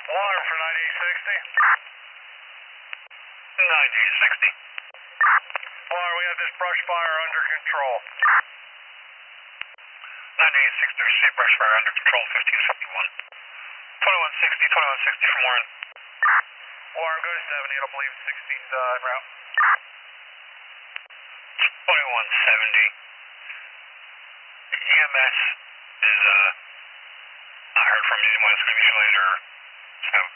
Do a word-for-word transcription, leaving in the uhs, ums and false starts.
Water for ninety-eight sixty. ninety-eight sixty. Water, we have this brush fire under control. ninety-eight sixty, see brush fire under control, fifteen fifty-one. twenty-one sixty, twenty-one sixty from Warren. Warren, go to seventy, I don't believe sixty's uh, en route. twenty-one seventy. E M S is, uh, I heard from you, you want to scream you later, so